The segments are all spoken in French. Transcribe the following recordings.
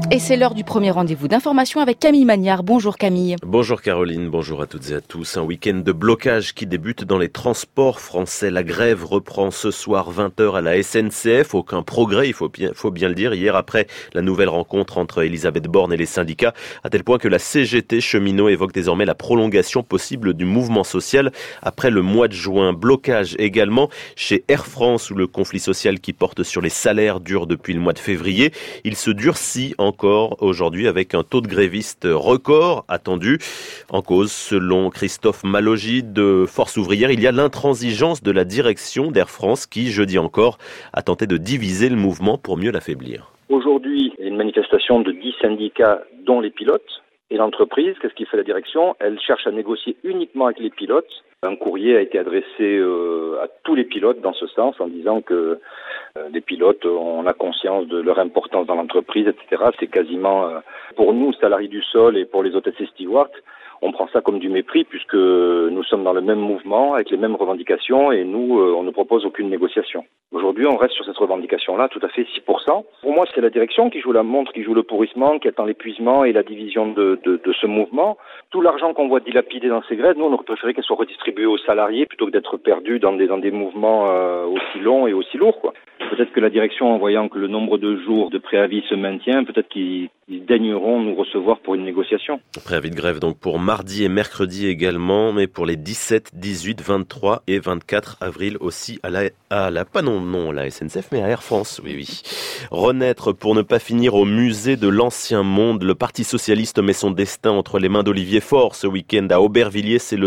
Et c'est l'heure du premier rendez-vous d'information avec Camille Magnard. Bonjour Camille. Bonjour Caroline, bonjour à toutes et à tous. Un week-end de blocage qui débute dans les transports français. La grève reprend ce soir 20h à la SNCF. Aucun progrès, il faut bien le dire, hier après la nouvelle rencontre entre Elisabeth Borne et les syndicats, à tel point que la CGT Cheminots évoque désormais la prolongation possible du mouvement social après le mois de juin. Blocage également chez Air France où le conflit social qui porte sur les salaires dure depuis le mois de février. Il se durcit encore aujourd'hui avec un taux de grévistes record attendu. En cause, selon Christophe Mallogy de Force Ouvrière, il y a l'intransigeance de la direction d'Air France qui, jeudi encore, a tenté de diviser le mouvement pour mieux l'affaiblir. Aujourd'hui, il y a une manifestation de 10 syndicats, dont les pilotes. Et l'entreprise, qu'est-ce qu'il fait la direction ? Elle cherche à négocier uniquement avec les pilotes. Un courrier a été adressé à tous les pilotes dans ce sens, en disant que les pilotes ont la conscience de leur importance dans l'entreprise, etc. C'est quasiment, pour nous, salariés du sol, et pour les hôtesses et stewards, on prend ça comme du mépris puisque nous sommes dans le même mouvement, avec les mêmes revendications, et nous, on ne propose aucune négociation. Aujourd'hui, on reste sur cette revendication-là, tout à fait 6%. Pour moi, c'est la direction qui joue la montre, qui joue le pourrissement, qui attend l'épuisement et la division de ce mouvement. Tout l'argent qu'on voit dilapidé dans ces grèves, nous, on aurait préféré qu'elle soit redistribuée aux salariés plutôt que d'être perdu dans des mouvements aussi longs et aussi lourds, quoi. Peut-être que la direction, en voyant que le nombre de jours de préavis se maintient, peut-être qu'ils daigneront nous recevoir pour une négociation. Préavis de grève donc pour mardi et mercredi également, mais pour les 17, 18, 23 et 24 avril aussi à la SNCF, mais à Air France, oui. Renaître pour ne pas finir au musée de l'Ancien Monde. Le Parti Socialiste met son destin entre les mains d'Olivier Faure. Ce week-end à Aubervilliers, c'est le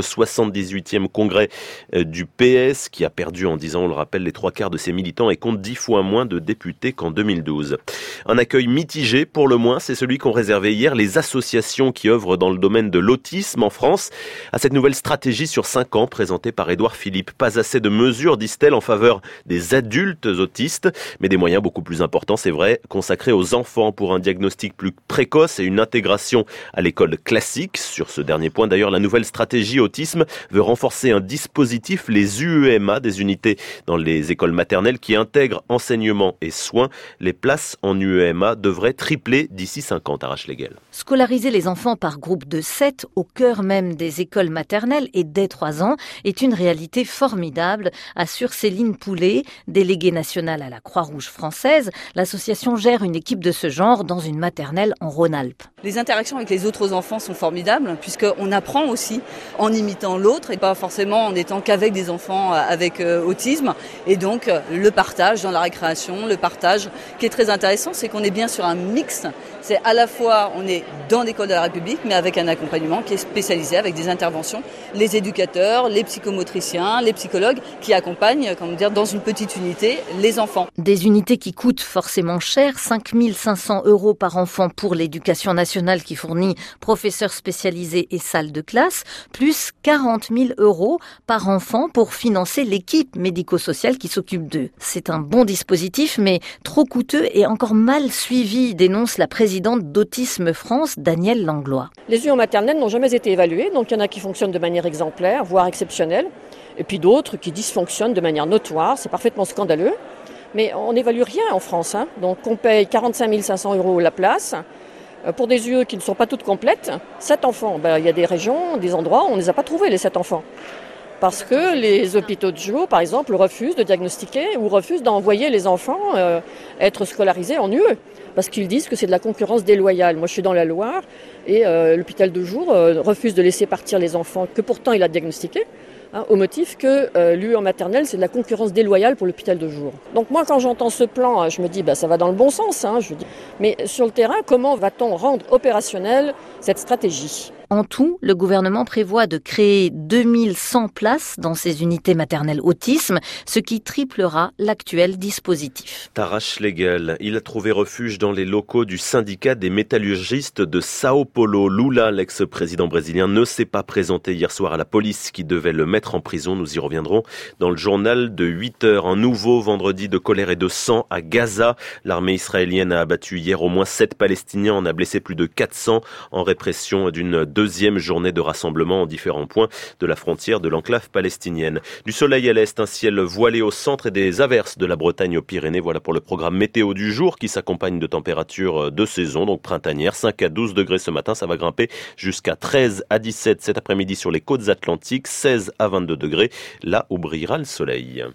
78e congrès du PS qui a perdu en 10 ans, on le rappelle, les 3/4 de ses militants et compte 10 fois moins de députés qu'en 2012. Un accueil mitigé pour le moins, c'est celui qu'ont réservé hier les associations qui œuvrent dans le domaine de l'autisme en France. À cette nouvelle stratégie sur 5 ans présentée par Édouard Philippe, pas assez de mesures, disent-elles, en faveur des adultes autistes, mais des moyens beaucoup plus importants, c'est vrai, consacrés aux enfants pour un diagnostic plus précoce et une intégration à l'école classique. Sur ce dernier point, d'ailleurs, la nouvelle stratégie autisme veut renforcer un dispositif, les UEMA, des unités dans les écoles maternelles qui intègrent enseignement et soins. Les places en UEMA devraient tripler d'ici 5 ans, Tara Schlegel. Scolaariser les enfants par groupe de 7 au cœur même des écoles maternelles et dès 3 ans est une réalité formidable, assure Céline Poulet, déléguée nationale à la Croix-Rouge française. L'association gère une équipe de ce genre dans une maternelle en Rhône-Alpes. Les interactions avec les autres enfants sont formidables puisqu'on apprend aussi en imitant l'autre et pas forcément en étant qu'avec des enfants avec autisme. Et donc le partage dans la récréation, le partage qui est très intéressant, c'est qu'on est bien sur un mix. C'est à la fois, on est dans l'école de la République, mais avec un accompagnement qui est spécialisé avec des interventions. Les éducateurs, les psychomotriciens, les psychologues qui accompagnent, dans une petite unité, les enfants. Des unités qui coûtent forcément cher, 5 500 € par enfant pour l'éducation nationale qui fournit professeurs spécialisés et salles de classe, plus 40 000 € par enfant pour financer l'équipe médico-sociale qui s'occupe d'eux. C'est un bon dispositif, mais trop coûteux et encore mal suivi, dénonce la présidente d'Autisme France, Danielle Langlois. Les UE maternelles n'ont jamais été évaluées, donc il y en a qui fonctionnent de manière exemplaire, voire exceptionnelle, et puis d'autres qui dysfonctionnent de manière notoire, c'est parfaitement scandaleux. Mais on n'évalue rien en France, donc on paye 45 500 € la place, pour des UE qui ne sont pas toutes complètes. 7 enfants, il y a des régions, des endroits où on ne les a pas trouvés, les 7 enfants. Parce que les hôpitaux de jour, par exemple, refusent de diagnostiquer ou refusent d'envoyer les enfants être scolarisés en UE. Parce qu'ils disent que c'est de la concurrence déloyale. Moi, je suis dans la Loire et l'hôpital de jour refuse de laisser partir les enfants que pourtant il a diagnostiqués, au motif que l'UE en maternelle, c'est de la concurrence déloyale pour l'hôpital de jour. Donc moi, quand j'entends ce plan, je me dis, ça va dans le bon sens. Mais sur le terrain, comment va-t-on rendre opérationnelle cette stratégie ? En tout, le gouvernement prévoit de créer 2100 places dans ces unités maternelles autisme, ce qui triplera l'actuel dispositif. Tara Schlegel, il a trouvé refuge dans les locaux du syndicat des métallurgistes de Sao Paulo. Lula, l'ex-président brésilien, ne s'est pas présenté hier soir à la police qui devait le mettre en prison. Nous y reviendrons dans le journal de 8h. Un nouveau vendredi de colère et de sang à Gaza. L'armée israélienne a abattu hier au moins 7 Palestiniens, en a blessé plus de 400 en répression d'une deuxième journée de rassemblement en différents points de la frontière de l'enclave palestinienne. Du soleil à l'est, un ciel voilé au centre et des averses de la Bretagne aux Pyrénées. Voilà pour le programme météo du jour qui s'accompagne de températures de saison, donc printanières. 5 à 12 degrés ce matin, ça va grimper jusqu'à 13 à 17 cet après-midi sur les côtes atlantiques, 16 à 22 degrés, là où brillera le soleil.